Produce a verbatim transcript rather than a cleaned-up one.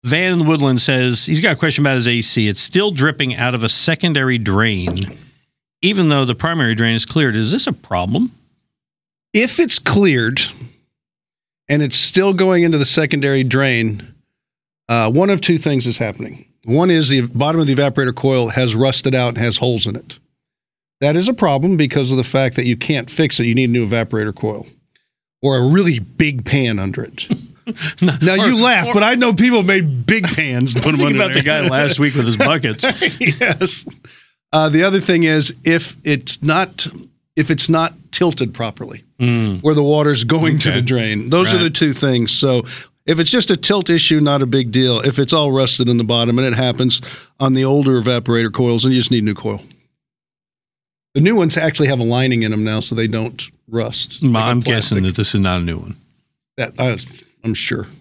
Van in the Woodland says he's got a question about his A C. It's still dripping out of a secondary drain, even though the primary drain is cleared. Is this a problem? If it's cleared and it's still going into the secondary drain, uh, one of two things is happening. One is the bottom of the evaporator coil has rusted out and has holes in it. That is a problem because of the fact that you can't fix it. You need a new evaporator coil or a really big pan under it. no, now, or, you laugh, or, but I know people made big pans and put them under about there. the guy last week with his buckets. Yes. Uh, the other thing is if it's not if it's not tilted properly, mm. where the water's going okay. to the drain. Those right. are the two things. So if it's just a tilt issue, not a big deal. If it's all rusted in the bottom, and it happens on the older evaporator coils, then you just need a new coil. The new ones actually have a lining in them now, so they don't rust. I'm guessing that this is not a new one. That I, I'm sure.